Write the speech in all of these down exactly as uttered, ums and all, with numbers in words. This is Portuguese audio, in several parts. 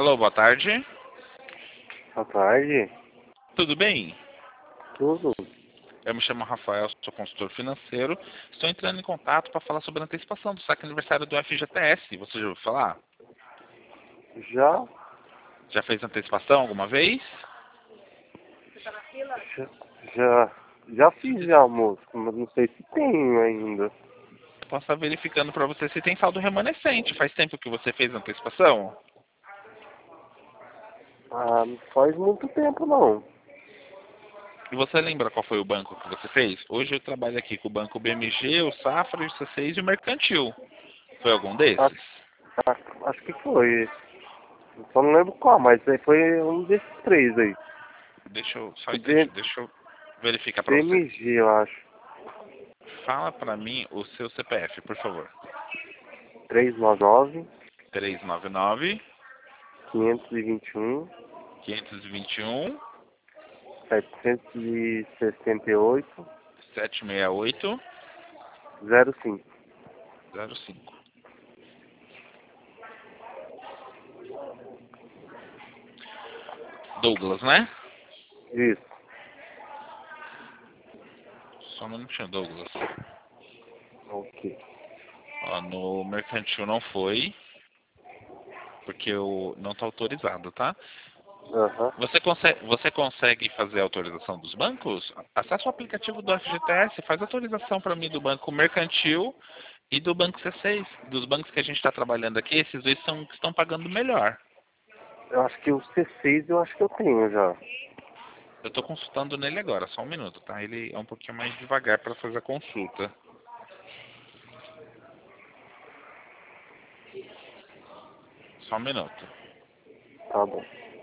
Alô, boa tarde. Boa tarde. Tudo bem? Tudo? Eu me chamo Rafael, sou consultor financeiro. Estou entrando em contato para falar sobre a antecipação do saque aniversário do F G T S. Você já ouviu falar? Já? Já fez antecipação alguma vez? Já, já, já fiz já, moço, mas não sei se tenho ainda. Posso estar verificando para você se tem saldo remanescente. Faz tempo que você fez a antecipação? Ah, não faz muito tempo não. E você lembra qual foi o banco que você fez? Hoje eu trabalho aqui com o banco B M G, o Safra, o C seis e o Mercantil. Foi algum Acho, desses? acho, acho que foi. Eu só não lembro qual, mas aí foi um desses três aí. Deixa eu só entender, B, deixa eu verificar para você. BMG, eu acho. Fala para mim o seu C P F, por favor. trezentos e noventa e nove, três nove nove, quinhentos e vinte e um, quinhentos e vinte e um, setecentos e sessenta e oito, setecentos e sessenta e oito, zero cinco. zero cinco. Douglas, né? Isso. Só um minutinho, Douglas. Ok. Ó, no Mercantil não foi, porque eu não está autorizado, tá? Aham. Você consegue, você consegue fazer a autorização dos bancos? Acesse o aplicativo do F G T S, faz autorização para mim do Banco Mercantil e do Banco C seis. Dos bancos que a gente está trabalhando aqui, esses dois são que estão pagando melhor. Eu acho que o C seis eu acho que eu tenho já. Eu estou consultando nele agora, só um minuto, tá? Ele é um pouquinho mais devagar para fazer a consulta. Só um minuto. Tá bom.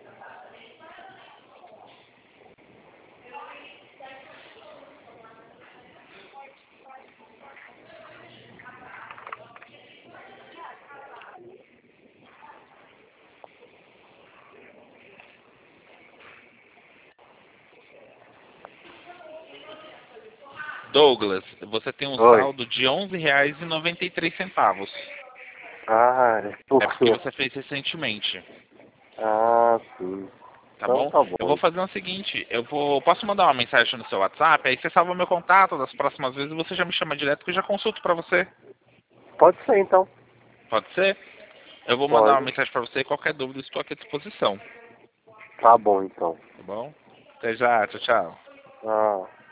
Douglas, você tem um Oi. saldo de onze reais e noventa e três centavos. Ah, é É porque pouco. você fez recentemente, Ah, sim. tá Então bom? tá Eu bom. vou fazer o seguinte, eu vou, posso mandar uma mensagem no seu WhatsApp, aí você salva meu contato, das próximas vezes você já me chama direto que eu já consulto pra você. Pode ser então. Pode ser? Eu vou mandar uma Pode. mensagem pra você e qualquer dúvida estou aqui à disposição, Tá bom então. tá bom? Até já, tchau, tchau. Ah.